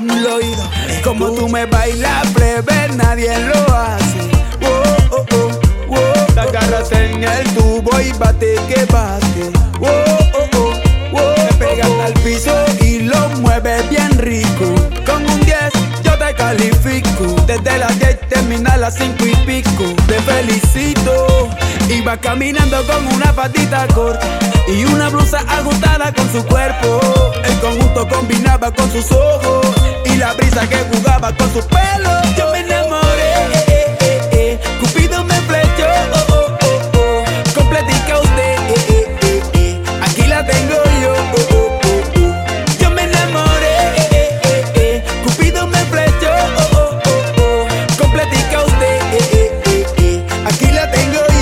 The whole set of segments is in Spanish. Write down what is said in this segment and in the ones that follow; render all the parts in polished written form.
lo oído. Como tú me bailas, plebe, nadie lo hace. Oh, oh, oh, oh. Te agarras en el tubo y bate que bate. Oh, oh, oh, oh. Te pegas al piso y lo mueves bien rico. Con un 10 yo te califico. Desde las 10 termina a las 5 y pico. Te felicito. Iba caminando con una patita corta y una blusa ajustada con su cuerpo. El conjunto combinaba con sus ojos y la brisa que jugaba con su pelo. Yo me enamoré, Cupido me flechó, completica usted, aquí la tengo yo. Yo me enamoré, Cupido me flechó, completica usted, aquí la tengo yo.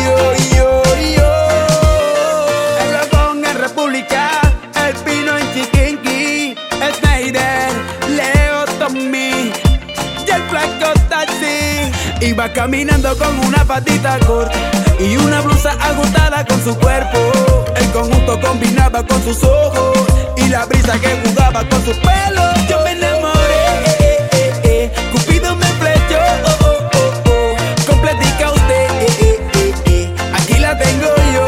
El Pino en Chiquinqui, Snyder, Leo, Tommy y el flaco Taxi. Iba caminando con una patita corta y una blusa ajustada con su cuerpo. El conjunto combinaba con sus ojos y la brisa que jugaba con su pelo. Yo me enamoré, Cupido me flechó, completica usted, aquí la tengo yo.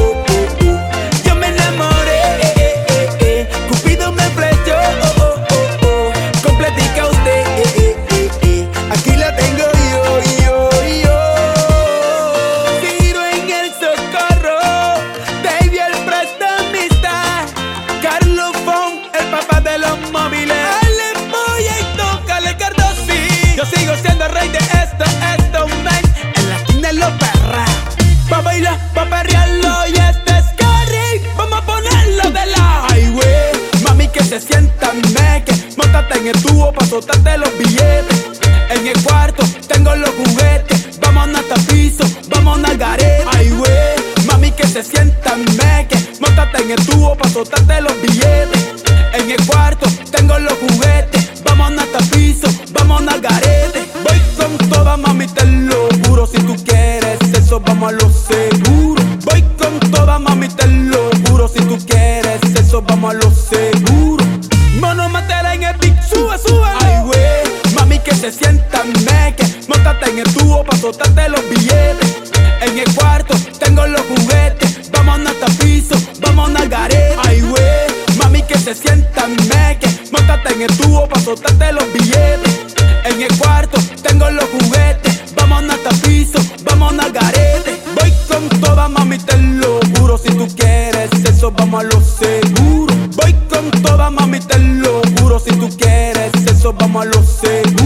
Yo sigo siendo el rey de esto, man. En la esquina lo perra. Pa' bailar, pa' perrearlo y este es Carrie. Vamos a ponerlo de la highway. Mami que se sienta meque. Móntate en el tubo pa' soltarte los billetes. En el cuarto tengo los juguetes. Vámonos hasta el piso, vámonos al garete. Highway. Mami que se sienta meque. Móntate en el tubo pa' soltarte los billetes. En el cuarto tengo los juguetes. Vámonos hasta el piso, vámonos al garete. Voy con toda, mami, te lo juro. Si tú quieres eso, vamos a lo seguro. Voy con toda, mami, te lo juro. Si tú quieres eso, vamos a lo seguro. Mono, matera en el beat, sube, sube. Ay, güey, mami, que se sienta meque. Móntate en el tubo pa' soltarte los billetes. En el cuarto tengo los juguetes. Vámonos hasta el piso, vámonos al garete. Ay, güey, mami, que se sienta meque. Móntate en el tubo pa' soltarte los billetes. En el cuarto tengo los juguetes. Vámonos hasta el piso, vámonos al garete. Voy con toda, mami, te lo juro. Si tú quieres eso, vamos a lo seguro. Voy con toda, mami, te lo juro. Si tú quieres eso, vamos a lo seguro.